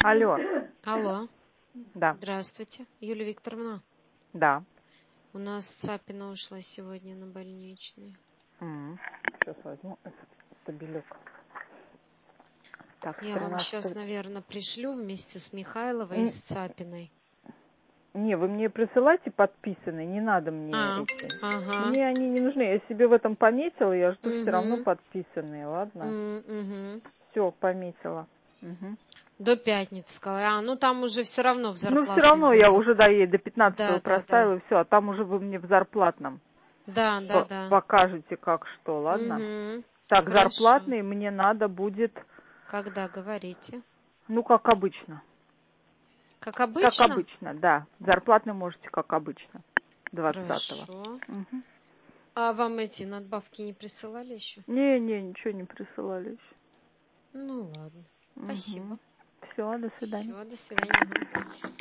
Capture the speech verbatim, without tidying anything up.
Алло. Алло. Да. Здравствуйте, Юлия Викторовна. Да. У нас Цапина ушла сегодня на больничный. М, Сейчас возьму этот стабилек. Так, Я вам сейчас, тринадцать. наверное, пришлю вместе с Михайловой и М, с Цапиной. Не, вы мне присылайте подписанные, не надо мне А, эти. ага. Мне они не нужны, я себе в этом пометила, я жду все равно Угу. подписанные, ладно? Угу. Все, пометила. Мгм. До пятницы сказала. А, ну там уже все равно в Ну, все зарплатной равно я будет. уже, да, ей до пятнадцатого Да, да, да. проставила, все, а там уже вы мне в зарплатном Да, да, по- да. покажете, как что, ладно? Угу. Так, Хорошо. зарплатные мне надо будет, Когда говорите? ну, как обычно. Как Как обычно? обычно, да. Зарплатный можете, как обычно, двадцатого. Хорошо. Угу. А вам эти надбавки не присылали еще? Не, не, ничего не присылали еще. Ну ладно. Угу. Спасибо. Все, до свидания. Все, до свидания. Ага.